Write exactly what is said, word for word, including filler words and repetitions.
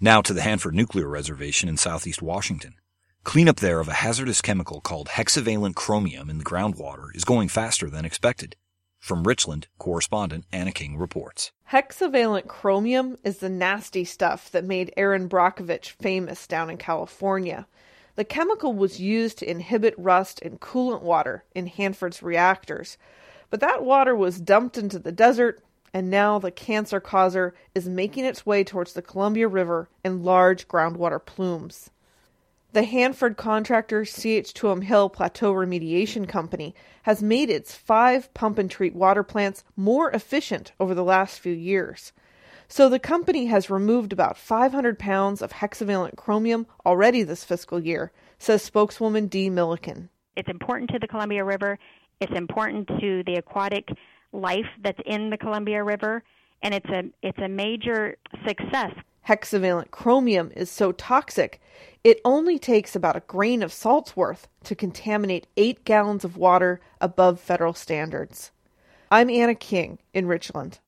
Now to the Hanford Nuclear Reservation in southeast Washington. Cleanup there of a hazardous chemical called hexavalent chromium in the groundwater is going faster than expected. From Richland, correspondent Anna King reports. Hexavalent chromium is the nasty stuff that made Erin Brockovich famous down in California. The chemical was used to inhibit rust in coolant water in Hanford's reactors. But that water was dumped into the desert, and now the cancer causer is making its way towards the Columbia River in large groundwater plumes. The Hanford contractor C H two M Hill Plateau Remediation Company has made its five pump-and-treat water plants more efficient over the last few years. So the company has removed about five hundred pounds of hexavalent chromium already this fiscal year, says spokeswoman Dee Milliken. It's important to the Columbia River. It's important to the aquatic life that's in the Columbia River, and it's a it's a major success. Hexavalent chromium is so toxic, it only takes about a grain of salt's worth to contaminate eight gallons of water above federal standards. I'm Anna King in Richland.